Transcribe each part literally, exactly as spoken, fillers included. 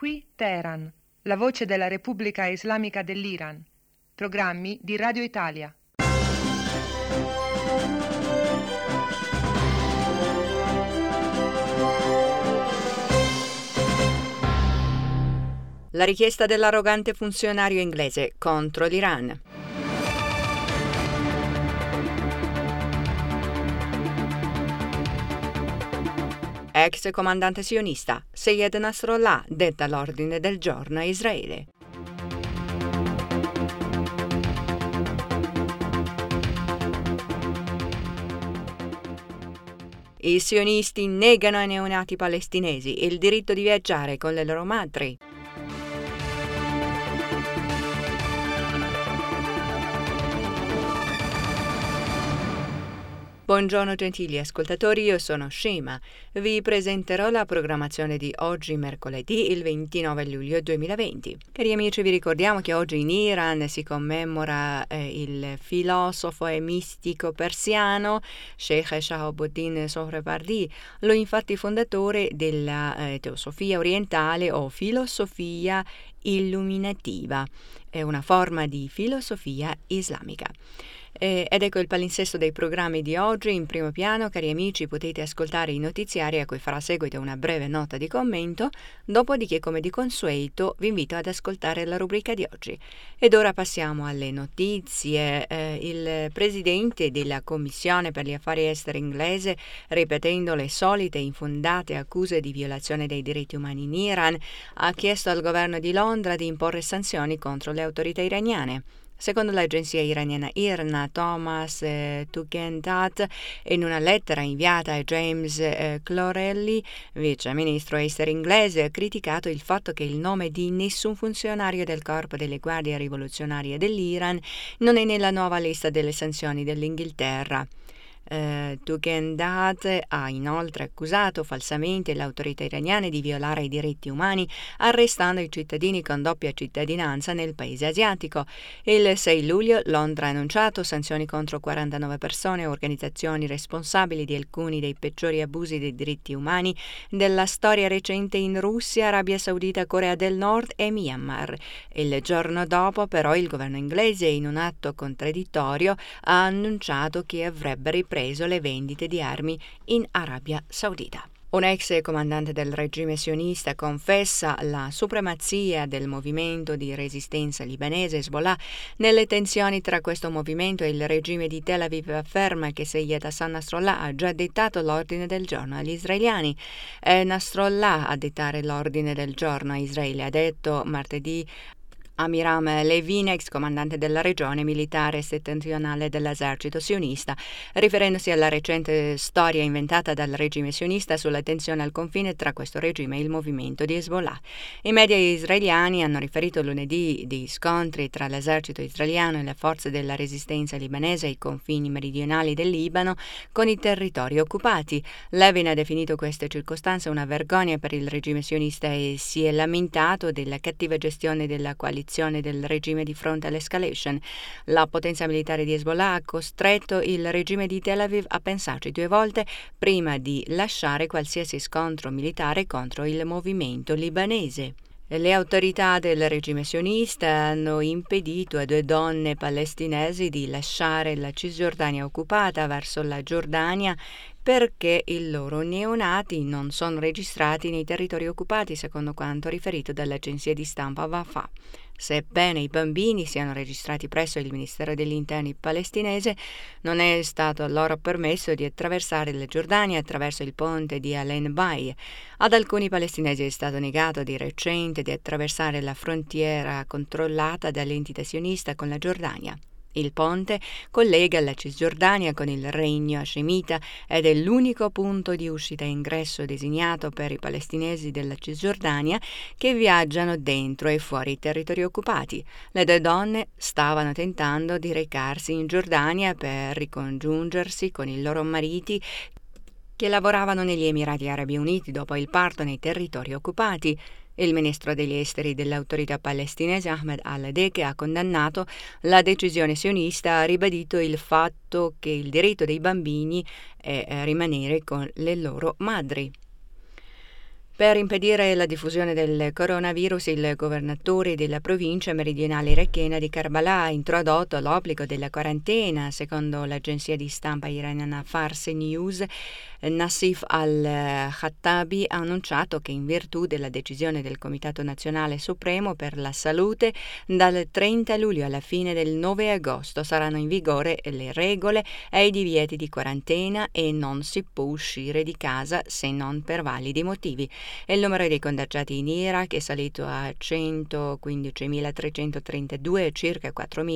Qui Teheran, la voce della Repubblica Islamica dell'Iran. Programmi di Radio Italia. La richiesta dell'arrogante funzionario inglese contro l'Iran. Ex comandante sionista Sayed Nasrallah detta l'ordine del giorno a Israele. I sionisti negano ai neonati palestinesi il diritto di viaggiare con le loro madri. Buongiorno gentili ascoltatori, io sono Shima. Vi presenterò la programmazione di oggi, mercoledì, il ventinove luglio duemilaventi. Cari amici, vi ricordiamo che oggi in Iran si commemora eh, il filosofo e mistico persiano Sheikh Shahabuddin Sohrawardi, lo infatti fondatore della eh, teosofia orientale o filosofia illuminativa, è una forma di filosofia islamica. Eh, ed ecco il palinsesto dei programmi di oggi. In primo piano, cari amici, potete ascoltare i notiziari a cui farà seguito una breve nota di commento, dopodiché, come di consueto, vi invito ad ascoltare la rubrica di oggi. Ed ora passiamo alle notizie. Eh, il presidente della Commissione per gli affari esteri inglese, ripetendo le solite infondate accuse di violazione dei diritti umani in Iran, ha chiesto al governo di Londra di imporre sanzioni contro le autorità iraniane. Secondo l'agenzia iraniana I R N A, Thomas eh, Tugendhat, in una lettera inviata a James eh, Clorelli, vice ministro esteri inglese, ha criticato il fatto che il nome di nessun funzionario del corpo delle guardie rivoluzionarie dell'Iran non è nella nuova lista delle sanzioni dell'Inghilterra. Uh, Tugendhat ha inoltre accusato falsamente le autorità iraniane di violare i diritti umani arrestando i cittadini con doppia cittadinanza nel paese asiatico. Il sei luglio Londra ha annunciato sanzioni contro quarantanove persone e organizzazioni responsabili di alcuni dei peggiori abusi dei diritti umani della storia recente in Russia, Arabia Saudita, Corea del Nord e Myanmar. Il giorno dopo però il governo inglese, in un atto contraddittorio, ha annunciato che avrebbe ripreso preso le vendite di armi in Arabia Saudita. Un ex comandante del regime sionista confessa la supremazia del movimento di resistenza libanese Hezbollah nelle tensioni tra questo movimento e il regime di Tel Aviv. Afferma che Sayed Hassan Nasrallah ha già dettato l'ordine del giorno agli israeliani. È Nasrallah a dettare l'ordine del giorno a Israele, ha detto martedì Amiram Levin, ex comandante della regione militare settentrionale dell'esercito sionista, riferendosi alla recente storia inventata dal regime sionista sulla tensione al confine tra questo regime e il movimento di Hezbollah. I media israeliani hanno riferito lunedì di scontri tra l'esercito israeliano e le forze della resistenza libanese ai confini meridionali del Libano con i territori occupati. Levin ha definito queste circostanze una vergogna per il regime sionista e si è lamentato della cattiva gestione della coalizione del regime di fronte all'escalation. La potenza militare di Hezbollah ha costretto il regime di Tel Aviv a pensarci due volte prima di lasciare qualsiasi scontro militare contro il movimento libanese. Le autorità del regime sionista hanno impedito a due donne palestinesi di lasciare la Cisgiordania occupata verso la Giordania perché i loro neonati non sono registrati nei territori occupati, secondo quanto riferito dall'agenzia di stampa Wafa. Sebbene i bambini siano registrati presso il Ministero degli Interni palestinese, non è stato loro permesso di attraversare la Giordania attraverso il ponte di Alen Bay. Ad alcuni palestinesi è stato negato di recente di attraversare la frontiera controllata dall'entità sionista con la Giordania. Il ponte collega la Cisgiordania con il Regno Hascemita ed è l'unico punto di uscita e ingresso designato per i palestinesi della Cisgiordania che viaggiano dentro e fuori i territori occupati. Le due donne stavano tentando di recarsi in Giordania per ricongiungersi con i loro mariti che lavoravano negli Emirati Arabi Uniti dopo il parto nei territori occupati. Il ministro degli esteri dell'autorità palestinese Ahmed al-Dek ha condannato la decisione sionista, ha ribadito il fatto che il diritto dei bambini è rimanere con le loro madri. Per impedire la diffusione del coronavirus, il governatore della provincia meridionale irachena di Karbala ha introdotto l'obbligo della quarantena. Secondo l'agenzia di stampa iraniana Fars News, Nassif al-Khattabi ha annunciato che in virtù della decisione del Comitato Nazionale Supremo per la Salute, dal trenta luglio alla fine del nove agosto saranno in vigore le regole e i divieti di quarantena e non si può uscire di casa se non per validi motivi. Il numero dei contagiati in Iraq è salito a centoquindicimilatrecentotrentadue e circa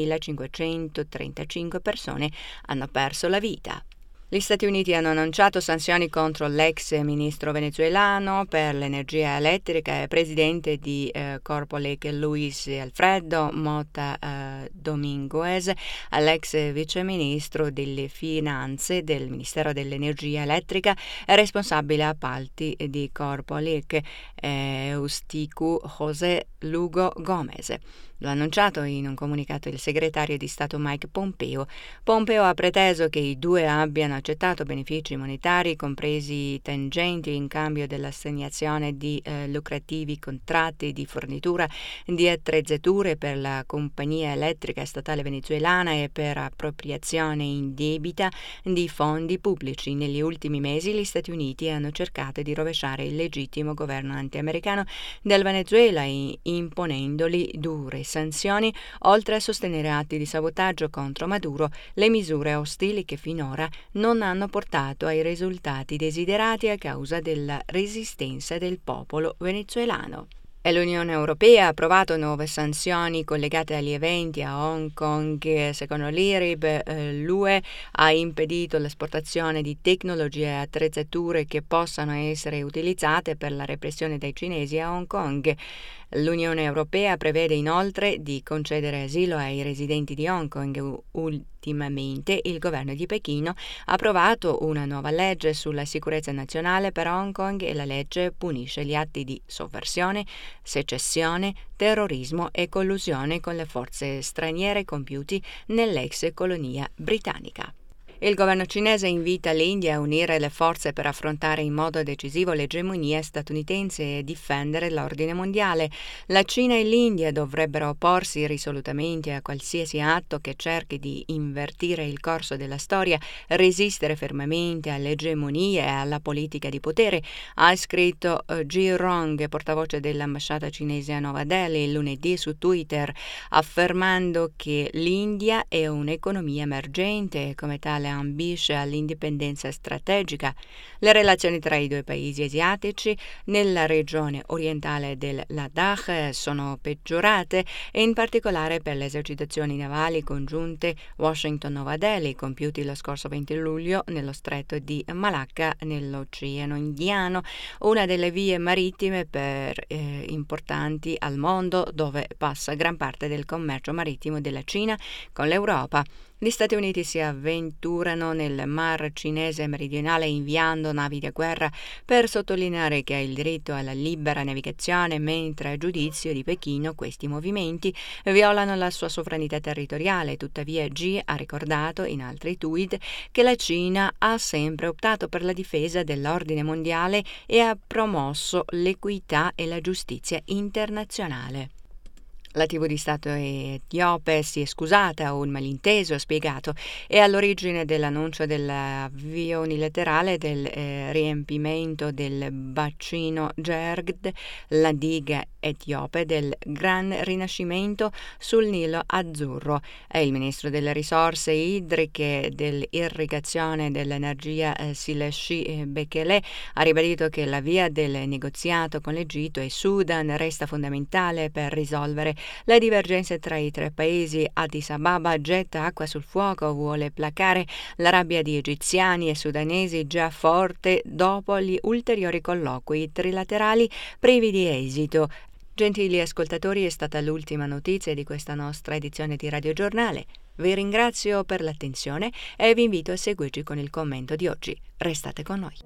quattromilacinquecentotrentacinque persone hanno perso la vita. Gli Stati Uniti hanno annunciato sanzioni contro l'ex ministro venezuelano per l'energia elettrica e presidente di eh, Corpolec Luis Alfredo Mota eh, Dominguez, all'ex viceministro delle finanze del Ministero dell'Energia Elettrica e responsabile appalti di Corpolec, eh, Eusticu José Lugo Gomez. Lo ha annunciato in un comunicato il segretario di Stato Mike Pompeo. Pompeo ha preteso che i due abbiano accettato benefici monetari, compresi tangenti, in cambio dell'assegnazione di eh, lucrativi contratti di fornitura di attrezzature per la compagnia elettrica statale venezuelana e per appropriazione indebita di fondi pubblici. Negli ultimi mesi gli Stati Uniti hanno cercato di rovesciare il legittimo governo antiamericano del Venezuela, imponendoli dure sanzioni, oltre a sostenere atti di sabotaggio contro Maduro, le misure ostili che finora non hanno portato ai risultati desiderati a causa della resistenza del popolo venezuelano. E l'Unione Europea ha approvato nuove sanzioni collegate agli eventi a Hong Kong. Secondo l'I R I B, eh, l'U E ha impedito l'esportazione di tecnologie e attrezzature che possano essere utilizzate per la repressione dei cinesi a Hong Kong. L'Unione Europea prevede inoltre di concedere asilo ai residenti di Hong Kong. Ultimamente il governo di Pechino ha approvato una nuova legge sulla sicurezza nazionale per Hong Kong e la legge punisce gli atti di sovversione, secessione, terrorismo e collusione con le forze straniere compiuti nell'ex colonia britannica. Il governo cinese invita l'India a unire le forze per affrontare in modo decisivo l'egemonia statunitense e difendere l'ordine mondiale. La Cina e l'India dovrebbero opporsi risolutamente a qualsiasi atto che cerchi di invertire il corso della storia, resistere fermamente all'egemonia e alla politica di potere, ha scritto Ji Rong, portavoce dell'ambasciata cinese a Nuova Delhi, lunedì su Twitter, affermando che l'India è un'economia emergente e come tale ambisce all'indipendenza strategica. Le relazioni tra i due paesi asiatici nella regione orientale del Ladakh sono peggiorate, e in particolare per le esercitazioni navali congiunte Washington-Nuova Delhi compiuti lo scorso venti luglio nello stretto di Malacca nell'Oceano Indiano, una delle vie marittime per eh, importanti al mondo, dove passa gran parte del commercio marittimo della Cina con l'Europa. Gli Stati Uniti si avventurano nel Mar Cinese meridionale inviando navi da guerra per sottolineare che ha il diritto alla libera navigazione, mentre a giudizio di Pechino questi movimenti violano la sua sovranità territoriale. Tuttavia Xi ha ricordato in altri tweet che la Cina ha sempre optato per la difesa dell'ordine mondiale e ha promosso l'equità e la giustizia internazionale. La tivù di Stato etiope si è scusata, un malinteso ha spiegato, è all'origine dell'annuncio dell'avvio unilaterale del eh, riempimento del bacino Gergd, la diga etiope del Gran Rinascimento sul Nilo Azzurro. È il ministro delle risorse idriche e dell'irrigazione e dell'energia eh, Sileshi Bekele ha ribadito che la via del negoziato con l'Egitto e Sudan resta fondamentale per risolvere la divergenza tra i tre paesi. Addis Ababa getta acqua sul fuoco, vuole placare la rabbia di egiziani e sudanesi già forte dopo gli ulteriori colloqui trilaterali privi di esito. Gentili ascoltatori, è stata l'ultima notizia di questa nostra edizione di Radio Giornale. Vi ringrazio per l'attenzione e vi invito a seguirci con il commento di oggi. Restate con noi.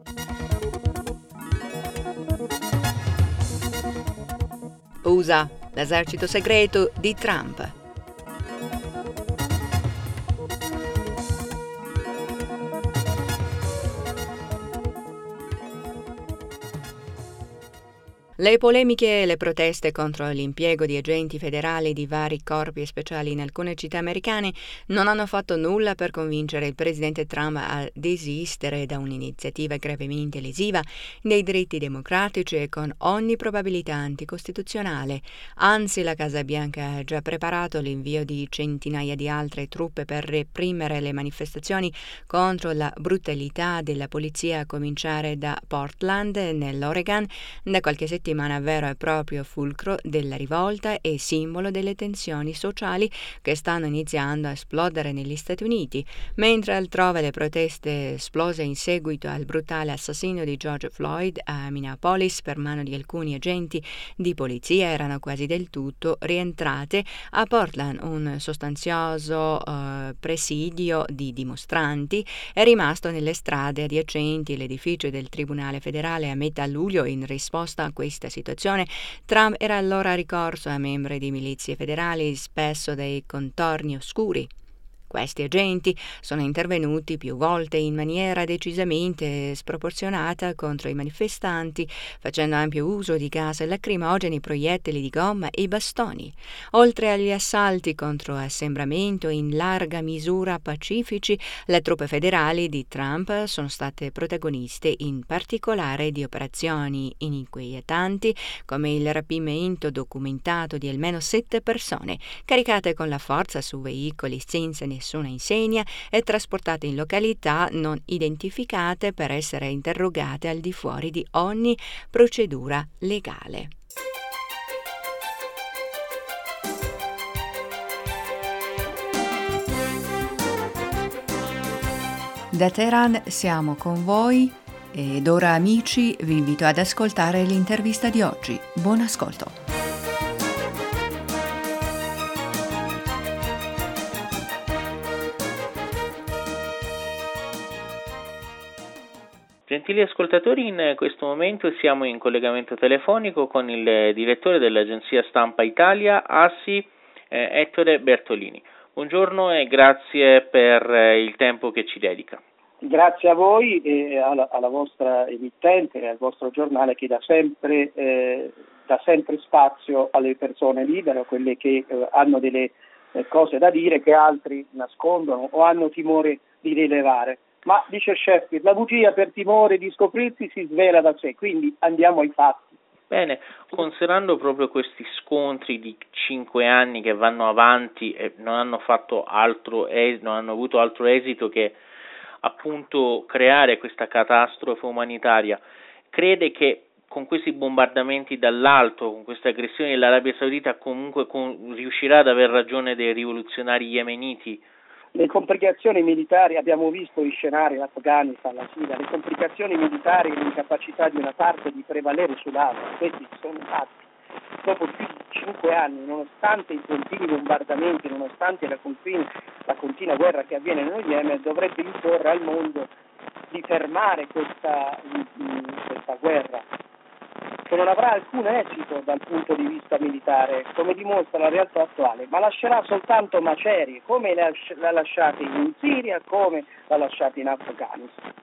U S A, l'esercito segreto di Trump. Le polemiche e le proteste contro l'impiego di agenti federali di vari corpi speciali in alcune città americane non hanno fatto nulla per convincere il presidente Trump a desistere da un'iniziativa gravemente lesiva dei diritti democratici e con ogni probabilità anticostituzionale. Anzi, la Casa Bianca ha già preparato l'invio di centinaia di altre truppe per reprimere le manifestazioni contro la brutalità della polizia, a cominciare da Portland, nell'Oregon, da qualche settimana vero e proprio fulcro della rivolta e simbolo delle tensioni sociali che stanno iniziando a esplodere negli Stati Uniti, mentre altrove le proteste esplose in seguito al brutale assassinio di George Floyd a Minneapolis per mano di alcuni agenti di polizia erano quasi del tutto rientrate. A Portland un sostanzioso uh, presidio di dimostranti è rimasto nelle strade adiacenti l'edificio del Tribunale federale a metà luglio. In risposta a questa situazione, Trump era allora ricorso a membri di milizie federali, spesso dai contorni oscuri. Questi agenti sono intervenuti più volte in maniera decisamente sproporzionata contro i manifestanti, facendo ampio uso di gas lacrimogeni, proiettili di gomma e bastoni. Oltre agli assalti contro assembramento in larga misura pacifici, le truppe federali di Trump sono state protagoniste in particolare di operazioni inquietanti come il rapimento documentato di almeno sette persone, caricate con la forza su veicoli senza nessuna insegna e trasportate in località non identificate per essere interrogate al di fuori di ogni procedura legale. Da Teheran siamo con voi ed ora, amici, vi invito ad ascoltare l'intervista di oggi. Buon ascolto. Gentili ascoltatori, in questo momento siamo in collegamento telefonico con il direttore dell'agenzia Stampa Italia, ASI, eh, Ettore Bertolini. Buongiorno e grazie per eh, il tempo che ci dedica. Grazie a voi e alla, alla vostra emittente e al vostro giornale che dà sempre, eh, dà sempre spazio alle persone libere, a quelle che eh, hanno delle eh, cose da dire che altri nascondono o hanno timore di rilevare. Ma dice Shakespeare, la bugia per timore di scoprirsi si svela da sé, quindi andiamo ai fatti. Bene, considerando proprio questi scontri di cinque anni che vanno avanti e non hanno fatto altro es- non hanno avuto altro esito che appunto creare questa catastrofe umanitaria, crede che con questi bombardamenti dall'alto, con queste aggressioni dell'Arabia Saudita comunque con- riuscirà ad aver ragione dei rivoluzionari yemeniti? Le complicazioni militari, abbiamo visto i scenari, l'Afghanistan, la Siria, le complicazioni militari e l'incapacità di una parte di prevalere sull'altra, questi sono fatti. Dopo più di cinque anni, nonostante i continui bombardamenti, nonostante la continua, la continua guerra che avviene nello Yemen, dovrebbe imporre al mondo di fermare questa, questa guerra, che non avrà alcun esito dal punto di vista militare, come dimostra la realtà attuale, ma lascerà soltanto macerie, come l'ha lasciata in Siria, come l'ha lasciata in Afghanistan.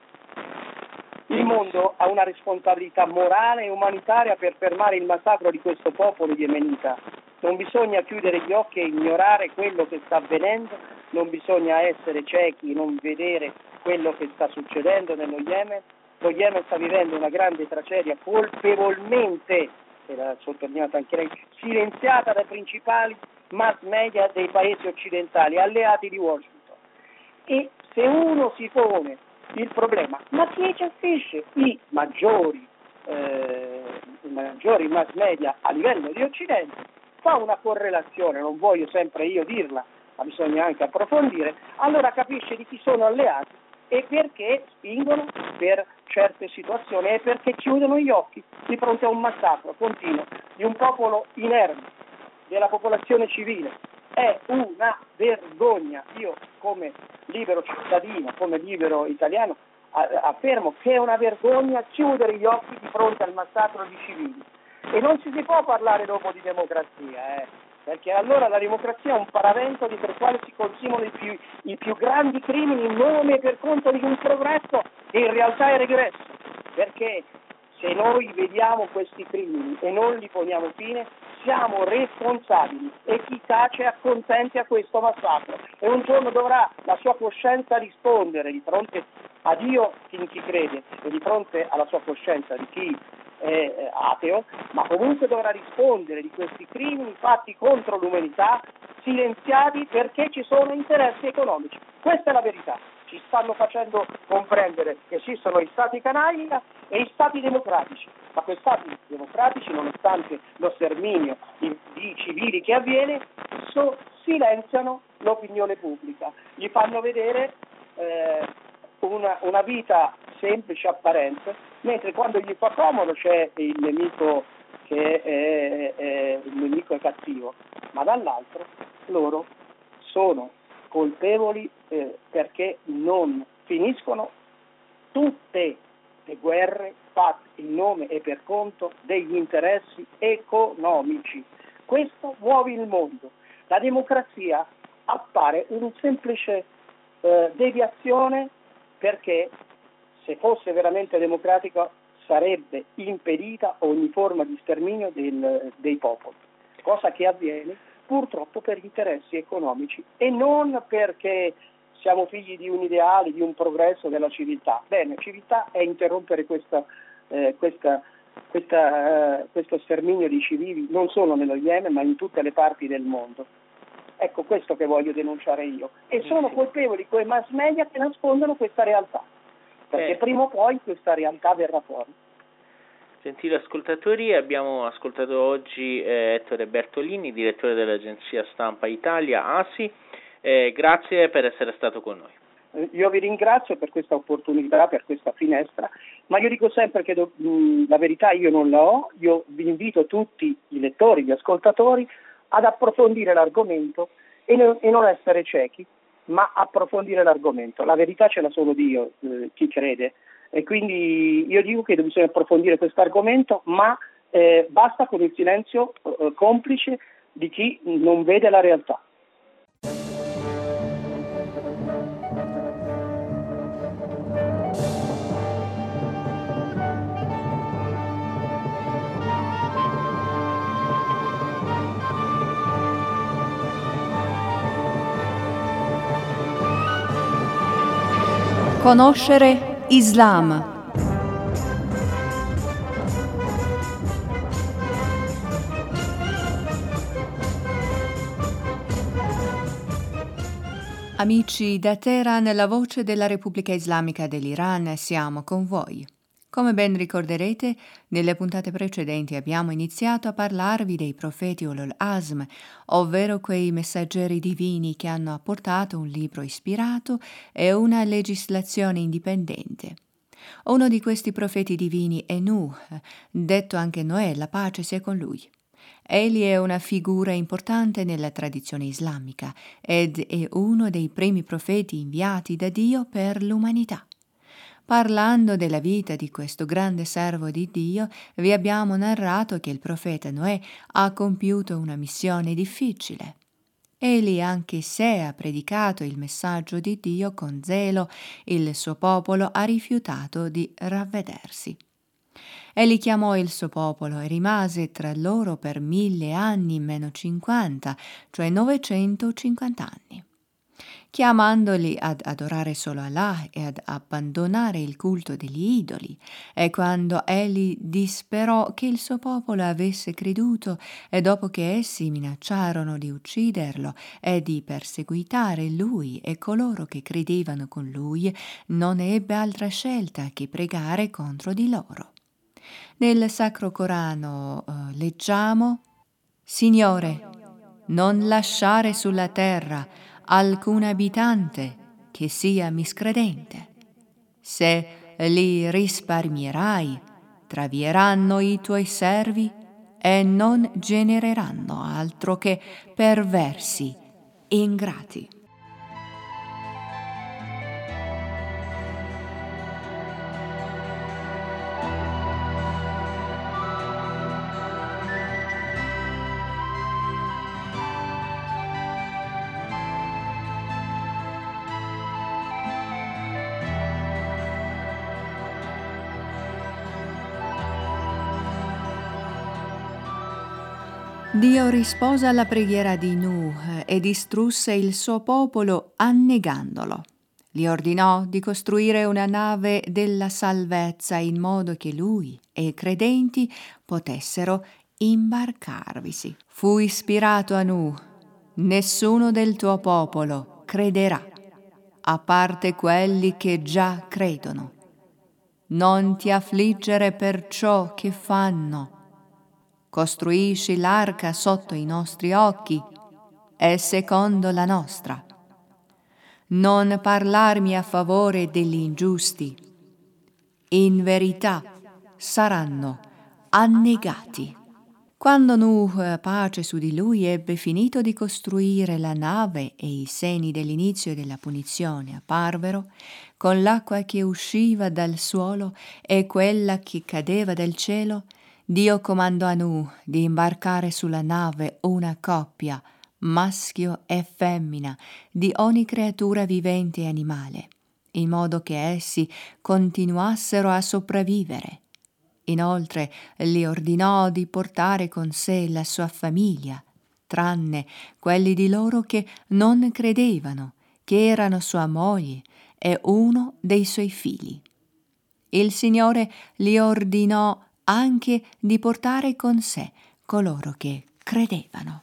Il mondo ha una responsabilità morale e umanitaria per fermare il massacro di questo popolo yemenita. Non bisogna chiudere gli occhi e ignorare quello che sta avvenendo, non bisogna essere ciechi e non vedere quello che sta succedendo nello Yemen. Lo Yemen sta vivendo una grande tragedia colpevolmente, e l'ha sottolineato anche lei, silenziata dai principali mass media dei paesi occidentali, alleati di Washington. E se uno si pone il problema, ma chi gestisce i maggiori, eh, i maggiori mass media a livello di Occidente, fa una correlazione, non voglio sempre io dirla, ma bisogna anche approfondire, allora capisce di chi sono alleati e perché spingono per certe situazioni e perché chiudono gli occhi di fronte a un massacro continuo di un popolo inerme, della popolazione civile. È una vergogna. Io come libero cittadino, come libero italiano, affermo che è una vergogna chiudere gli occhi di fronte al massacro di civili. E non si, si può parlare dopo di democrazia, eh, perché allora la democrazia è un paravento dietro il quale si consumano i più, i più grandi crimini in nome e per conto di un progresso che in realtà è regresso, perché Se noi vediamo questi crimini e non li poniamo fine, siamo responsabili e chi tace acconsente a questo massacro. E un giorno dovrà la sua coscienza rispondere di fronte a Dio in chi crede e di fronte alla sua coscienza di chi è ateo, ma comunque dovrà rispondere di questi crimini fatti contro l'umanità, silenziati perché ci sono interessi economici. Questa è la verità. Ci stanno facendo comprendere che esistono gli stati canaglia e gli stati democratici, ma questi stati democratici, nonostante lo sterminio di, di civili che avviene, so, silenziano l'opinione pubblica, gli fanno vedere eh, una, una vita semplice, apparente, mentre quando gli fa comodo c'è il nemico che è, è, il nemico è cattivo, ma dall'altro loro sono colpevoli eh, perché non finiscono tutte le guerre fatte in nome e per conto degli interessi economici. Questo muove il mondo. La democrazia appare un semplice eh, deviazione, perché se fosse veramente democratica sarebbe impedita ogni forma di sterminio del, dei popoli, cosa che avviene purtroppo per interessi economici e non perché siamo figli di un ideale, di un progresso della civiltà. Bene, civiltà è interrompere questa, eh, questa, questa, eh, questo sterminio di civili non solo nello Yemen ma in tutte le parti del mondo. Ecco questo che voglio denunciare io. E sono colpevoli quei mass media che nascondono questa realtà, perché eh. prima o poi questa realtà verrà fuori. Gentili ascoltatori, abbiamo ascoltato oggi eh, Ettore Bertolini, direttore dell'agenzia Stampa Italia, A S I. Eh, grazie per essere stato con noi. Eh, io vi ringrazio per questa opportunità, per questa finestra, ma io dico sempre che do, mh, la verità io non la ho. Io vi invito tutti i lettori, gli ascoltatori, ad approfondire l'argomento e, ne, e non essere ciechi, ma approfondire l'argomento. La verità ce l'ha solo Dio, eh, chi crede. E quindi io dico che bisogna approfondire questo argomento, ma eh, basta con il silenzio eh, complice di chi non vede la realtà. Conoscere Islam. Amici da Teheran, la voce della Repubblica Islamica dell'Iran, siamo con voi. Come ben ricorderete, nelle puntate precedenti abbiamo iniziato a parlarvi dei profeti Ulul Azm, ovvero quei messaggeri divini che hanno apportato un libro ispirato e una legislazione indipendente. Uno di questi profeti divini è Nuh, detto anche Noè, la pace sia con lui. Egli è una figura importante nella tradizione islamica ed è uno dei primi profeti inviati da Dio per l'umanità. Parlando della vita di questo grande servo di Dio, vi abbiamo narrato che il profeta Noè ha compiuto una missione difficile. Egli, anche se ha predicato il messaggio di Dio con zelo, il suo popolo ha rifiutato di ravvedersi. Egli chiamò il suo popolo e rimase tra loro per mille anni meno cinquanta, cioè novecentocinquanta anni. Chiamandoli ad adorare solo Allah e ad abbandonare il culto degli idoli, e quando egli disperò che il suo popolo avesse creduto e dopo che essi minacciarono di ucciderlo e di perseguitare lui e coloro che credevano con lui, non ebbe altra scelta che pregare contro di loro. Nel Sacro Corano uh, leggiamo: Signore, non lasciare sulla terra alcun abitante che sia miscredente. Se li risparmierai, travieranno i tuoi servi e non genereranno altro che perversi e ingrati. Dio rispose alla preghiera di Nuh e distrusse il suo popolo annegandolo. Gli ordinò di costruire una nave della salvezza in modo che lui e i credenti potessero imbarcarvisi. Fu ispirato a Nuh: nessuno del tuo popolo crederà, a parte quelli che già credono. Non ti affliggere per ciò che fanno. Costruisci l'arca sotto i nostri occhi e secondo la nostra. Non parlarmi a favore degli ingiusti. In verità saranno annegati. Quando Nuh, pace su di lui, ebbe finito di costruire la nave e i segni dell'inizio della punizione apparvero, con l'acqua che usciva dal suolo e quella che cadeva dal cielo, Dio comandò a Nuh di imbarcare sulla nave una coppia, maschio e femmina, di ogni creatura vivente e animale, in modo che essi continuassero a sopravvivere. Inoltre gli ordinò di portare con sé la sua famiglia, tranne quelli di loro che non credevano, che erano sua moglie e uno dei suoi figli. Il Signore gli ordinò anche di portare con sé coloro che credevano.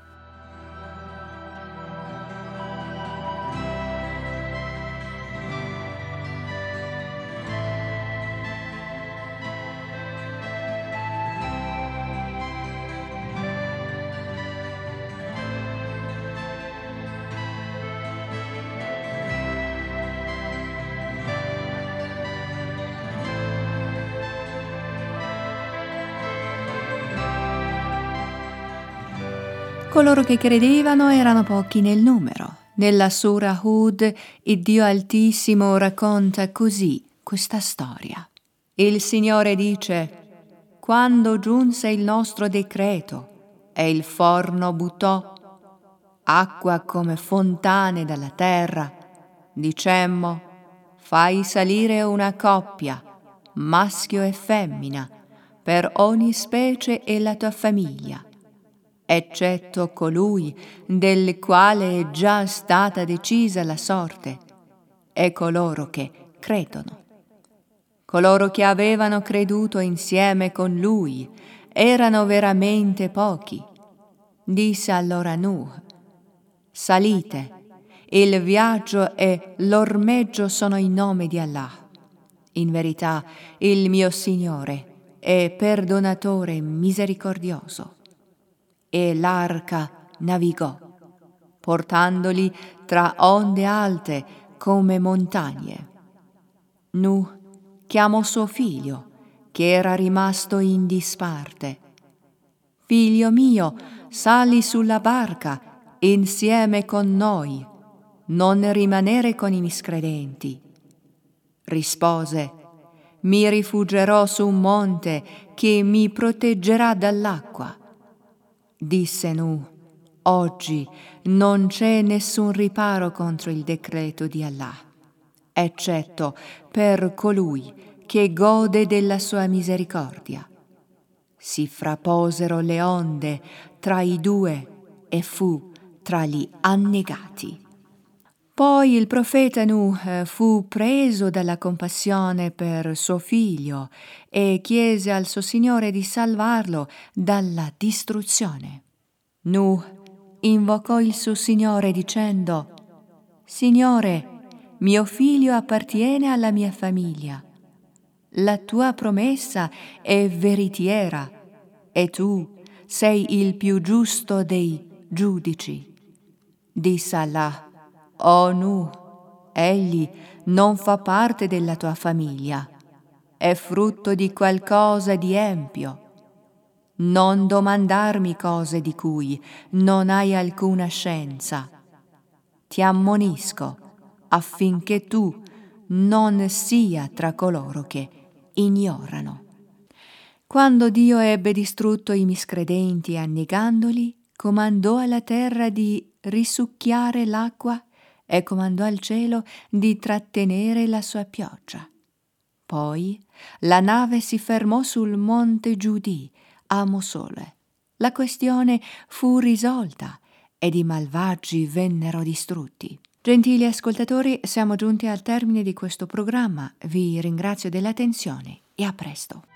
Coloro che credevano erano pochi nel numero. Nella Sura Hud, il Dio Altissimo racconta così questa storia. Il Signore dice: quando giunse il nostro decreto e il forno buttò acqua come fontane dalla terra, dicemmo: fai salire una coppia, maschio e femmina, per ogni specie e la tua famiglia, eccetto colui del quale è già stata decisa la sorte, e coloro che credono. Coloro che avevano creduto insieme con lui erano veramente pochi. Disse allora Nuh: salite, il viaggio e l'ormeggio sono in nome di Allah. In verità, il mio Signore è perdonatore misericordioso. E l'arca navigò, portandoli tra onde alte come montagne. Nuh chiamò suo figlio, che era rimasto in disparte. Figlio mio, sali sulla barca insieme con noi, non rimanere con i miscredenti. Rispose: mi rifugierò su un monte che mi proteggerà dall'acqua. Disse Nuh: oggi non c'è nessun riparo contro il decreto di Allah, eccetto per colui che gode della sua misericordia. Si frapposero le onde tra i due e fu tra gli annegati. Poi il profeta Nuh fu preso dalla compassione per suo figlio e chiese al suo Signore di salvarlo dalla distruzione. Nuh invocò il suo Signore dicendo: Signore, mio figlio appartiene alla mia famiglia. La tua promessa è veritiera e tu sei il più giusto dei giudici. Disse Allah: O Nuh, egli non fa parte della tua famiglia, è frutto di qualcosa di empio. Non domandarmi cose di cui non hai alcuna scienza. Ti ammonisco affinché tu non sia tra coloro che ignorano. Quando Dio ebbe distrutto i miscredenti annegandoli, comandò alla terra di risucchiare l'acqua e comandò al cielo di trattenere la sua pioggia. Poi la nave si fermò sul monte Giudì a Mosole, la questione fu risolta ed i malvagi vennero distrutti. Gentili ascoltatori, siamo giunti al termine di questo programma. Vi ringrazio dell'attenzione e a presto.